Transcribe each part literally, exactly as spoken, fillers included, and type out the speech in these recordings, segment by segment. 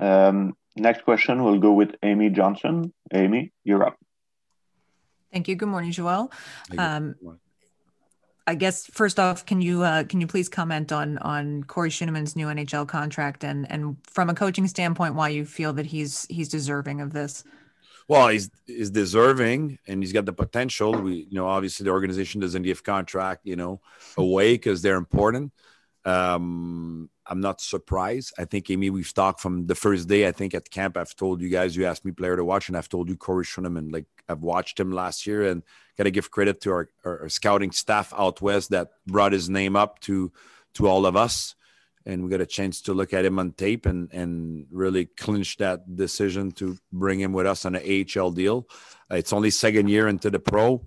Um, next question will go with Amy Johnson. Amy, you're up. Thank you. Good morning, Joel. Um, Good morning. I guess first off, can you uh, can you please comment on on Corey Schueneman's new N H L contract and and from a coaching standpoint, why you feel that he's he's deserving of this? Well, he's he's deserving and he's got the potential. We, you know, obviously the organization doesn't give contract, you know, away because they're important. Um, I'm not surprised. I think, Amy, we've talked from the first day. I think at camp, I've told you guys, you asked me player to watch, and I've told you Corey Schueneman. Like, I've watched him last year, and got to give credit to our, our, our scouting staff out west that brought his name up to to all of us. And we got a chance to look at him on tape and and really clinch that decision to bring him with us on an A H L deal. Uh, it's only second year into the pro.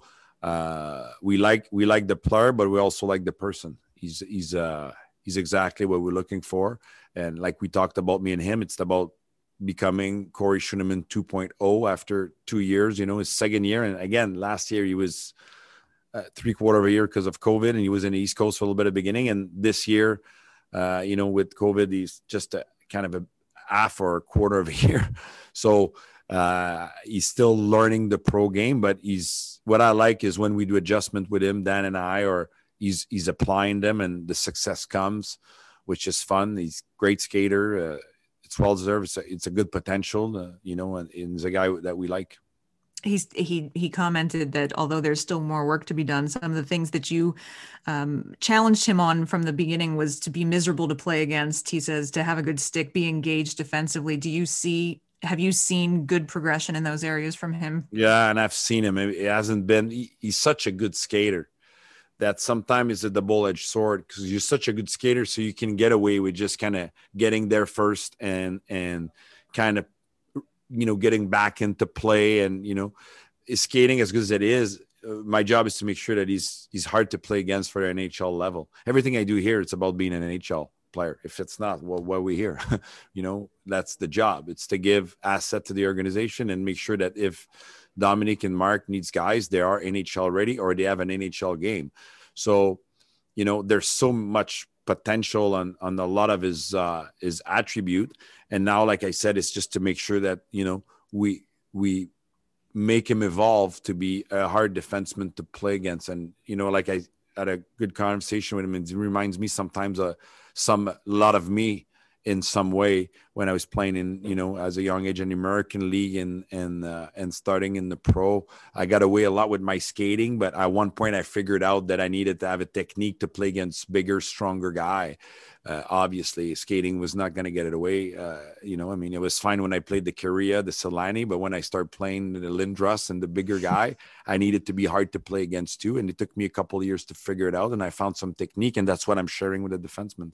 Uh, we like we like the player, but we also like the person. He's he's uh he's exactly what we're looking for. And like we talked about, me and him, it's about becoming Corey Schueneman 2.0 after two years. You know, his second year, and again last year he was uh, three quarter of a year because of COVID, and he was in the East Coast for a little bit of beginning. And this year. Uh, you know, with COVID, he's just a kind of a half or a quarter of a year. So uh, he's still learning the pro game, but he's, what I like is when we do adjustment with him, Dan and I, or he's, he's applying them and the success comes, which is fun. He's a great skater. Uh, it's well-deserved. It's a, it's a good potential, uh, you know, and, and he's a guy that we like. He's he he commented that although there's still more work to be done, some of the things that you um, challenged him on from the beginning was to be miserable to play against. He says to have a good stick, be engaged defensively. Do you see? Have you seen good progression in those areas from him? Yeah, and I've seen him. It hasn't been. He, he's such a good skater that sometimes it's a double-edged sword because you're such a good skater, so you can get away with just kind of getting there first and and kind of. you know, getting back into play and, you know, is skating as good as it is. Uh, my job is to make sure that he's, he's hard to play against for an N H L level. Everything I do here, it's about being an N H L player. If it's not, well, why are we here? You know, that's the job. It's to give asset to the organization and make sure that if Dominic and Mark needs guys, they are N H L ready or they have an N H L game. So, you know, there's so much potential on on a lot of his uh his attribute, and now, like I said, it's just to make sure that, you know, we we make him evolve to be a hard defenseman to play against. And, you know, like I had a good conversation with him, and it reminds me sometimes uh some a lot of me in some way when I was playing in, you know, as a young age in the American League and and uh, and starting in the pro. I got away a lot with my skating, but at one point I figured out that I needed to have a technique to play against bigger, stronger guy. Uh, obviously, skating was not going to get it away. Uh, you know, I mean, it was fine when I played the Korea, the Solani, but when I started playing the Lindros and the bigger guy, I needed to be hard to play against too. And it took me a couple of years to figure it out, and I found some technique, and that's what I'm sharing with the defensemen.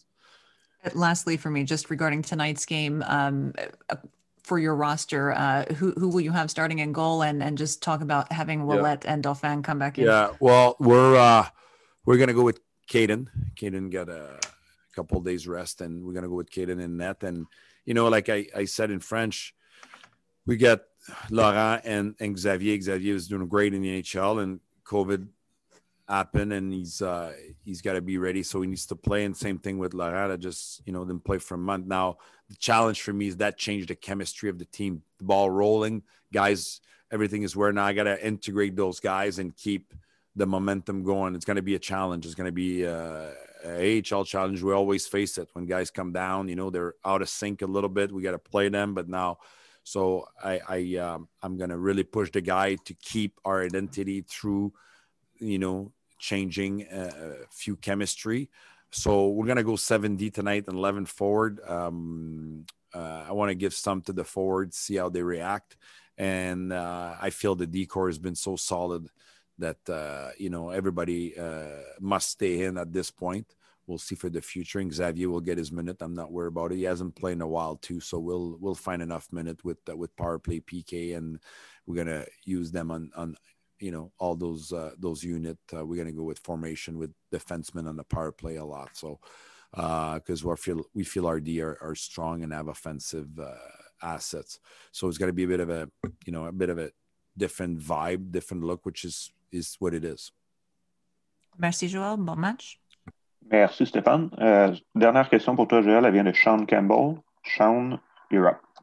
Lastly, for me, just regarding tonight's game, um, for your roster, uh, who who will you have starting in goal, and and just talk about having Ouellet yeah. and Dauphin come back in? Yeah, well, we're uh, we're gonna go with Caden. Caden got a couple of days rest, and we're gonna go with Caden in net. And you know, like I, I said in French, we got Laurent and, and Xavier. Xavier is doing great in the N H L, and COVID happen and he's uh he's got to be ready, so he needs to play. And same thing with Laurent. I just, you know, didn't play for a month. Now the challenge for me is that changed the chemistry of the team, the ball rolling, guys, everything is where now I got to integrate those guys and keep the momentum going. It's going to be a challenge. It's going to be uh, a A H L challenge. We always face it when guys come down, you know, they're out of sync a little bit. We got to play them, but now so I, I um, I'm going to really push the guy to keep our identity through, you know, changing a few chemistry. So we're going to go seven D tonight and eleven forward. Um, uh, I want to give some to the forwards, see how they react. And uh, I feel the decor has been so solid that, uh, you know, everybody uh, must stay in at this point. We'll see for the future. And Xavier will get his minute. I'm not worried about it. He hasn't played in a while too. So we'll, we'll find enough minute with, uh, with power play P K, and we're going to use them on, on, you know, all those uh, those unit. Uh, we're gonna go with formation with defensemen on the power play a lot. So because uh, we feel we feel our D are, are strong and have offensive uh, assets. So it's gonna be a bit of a, you know, a bit of a different vibe, different look, which is is what it is. Merci Joel, bon match. Merci Stéphane. Euh, dernière question pour toi, Joel. Elle vient de Sean Campbell. Sean, you're up.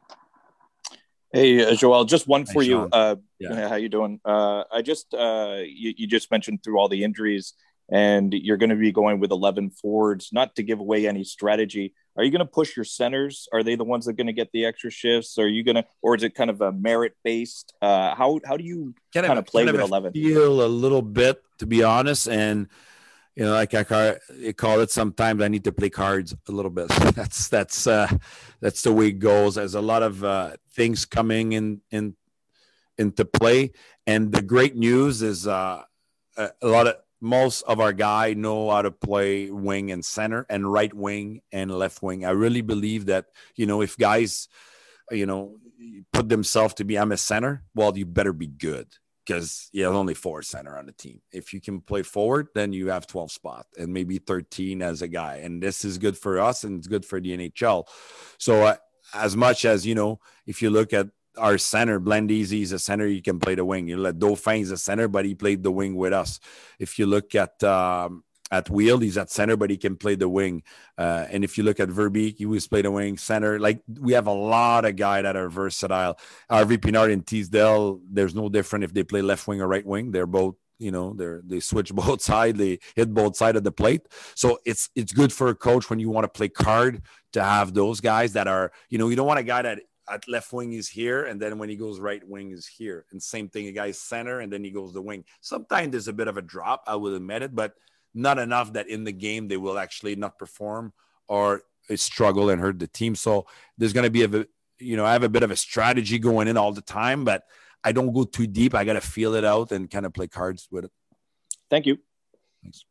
Hey, uh, Joel, just one for Hey, you. Sean. Uh, Yeah. how you doing? Uh, I just uh, you, you just mentioned through all the injuries, and you're going to be going with eleven forwards. Not to give away any strategy, are you going to push your centers? Are they the ones that are going to get the extra shifts? Are you going to, or is it kind of a merit based? Uh, how how do you Kind kind of, of play kind of with a eleven? feel a little bit, to be honest. And you know, like I call, I call it sometimes I need to play cards a little bit. That's that's uh, that's the way it goes. There's a lot of uh, things coming in in into play, and the great news is uh, a, a lot of most of our guys know how to play wing and center and right wing and left wing. I really believe that you know if guys you know put themselves to be I'm a center, well you better be good because you have only four center on the team. If you can play forward, then you have twelve spot and maybe thirteen as a guy. And this is good for us and it's good for the N H L. So uh, as much as, you know, if you look at our center, Blandeezy is a center, you can play the wing. You let Dauphin is a center, but he played the wing with us. If you look at um, at Wheel, he's at center, but he can play the wing. Uh, and if you look at Verbeek, he was played the wing center. Like we have a lot of guys that are versatile. R V Pinard and Teasdale, there's no different if they play left wing or right wing. They're both, you know, they're they switch both sides, they hit both sides of the plate. So it's it's good for a coach when you want to play card to have those guys that are, you know, you don't want a guy that at left wing is here, and then when he goes right wing is here. And same thing, a guy's center, and then he goes the wing. Sometimes there's a bit of a drop, I will admit it, but not enough that in the game they will actually not perform or struggle and hurt the team. So there's going to be a, you know, I have a bit of a strategy going in all the time, but I don't go too deep. I got to feel it out and kind of play cards with it. Thank you. Thanks.